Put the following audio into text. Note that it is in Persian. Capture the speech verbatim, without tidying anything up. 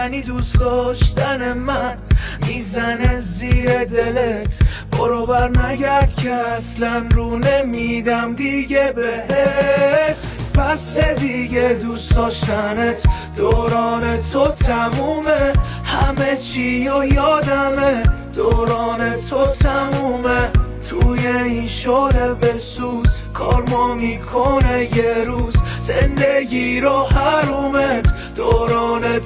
یعنی دوست داشتن من میزنه زیر دلت، برو بر نگرد که اصلا رو نمیدم دیگه بهت. پس دیگه دوست داشتنت دوران تو تمومه، همه چی و یادمه دوران تو تمومه. توی این شعله بسوز کار ما میکنه یه روز، زندگی رو حرومت دوران